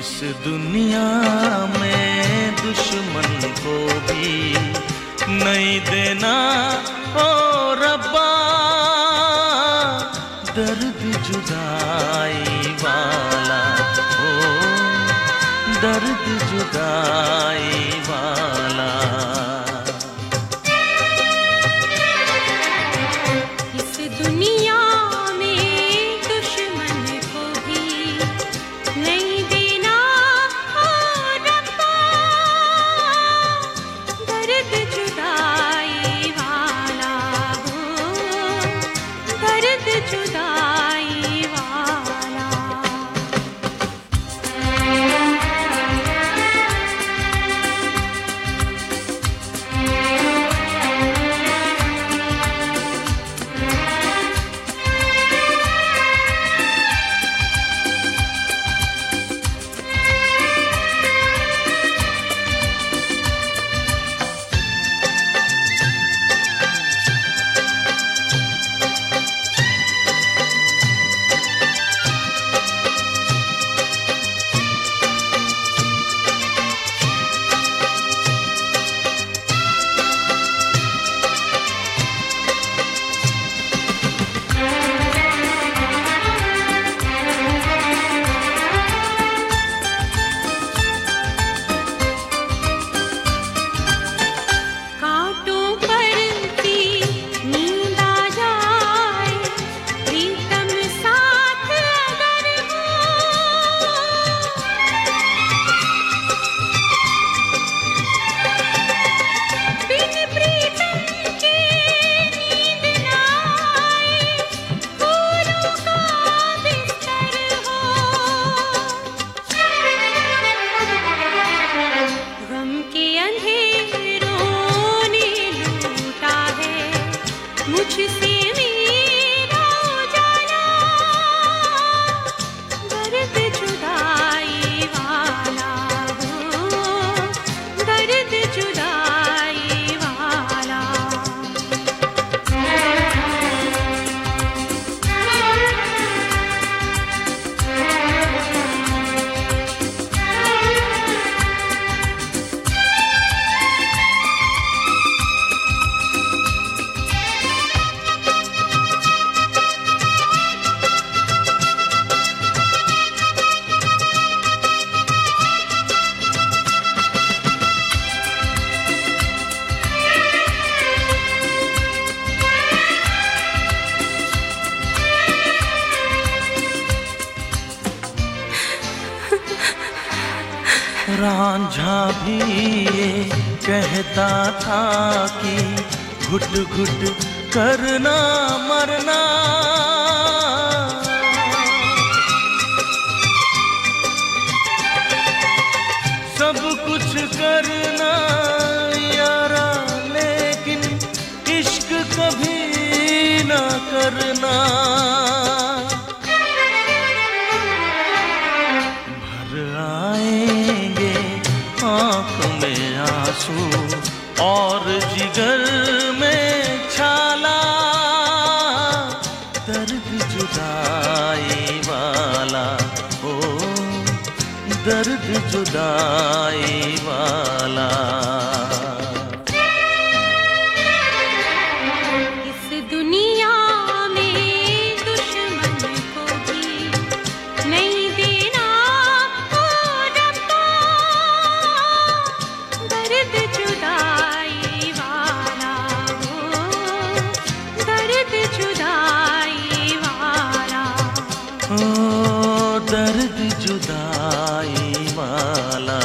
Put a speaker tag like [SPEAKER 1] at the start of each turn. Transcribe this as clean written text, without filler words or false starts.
[SPEAKER 1] इस दुनिया में दुश्मन को भी नहीं देना ओ रब्बा, दर्द जुदाई वाला, ओ दर्द जुदाई वाला।
[SPEAKER 2] इस दुनिया में दुश्मन को भी नहीं देना ओ रब्बा, दर्द जुदाई वाला, हो दर्द जुदाई वाला। मुझसे मेरा उजाला, दर्द जुदाई वाला, हो दर्द जुदाई वाला।
[SPEAKER 1] रांझा भी ये कहता था कि घुट घुट करना मरना, सब कुछ करना यारा, लेकिन इश्क कभी ना करना। आँख में आंसू और जिगर में छाला, दर्द जुदाई वाला, ओ दर्द जुदाई वाला।
[SPEAKER 2] इस दुनिया में दुश्मन को भी नहीं देना ओ रब्बा, दर्द जुदाई वाला, हो दर्द जुदाई वाला।
[SPEAKER 1] ओ दर्द जुदाई वाला।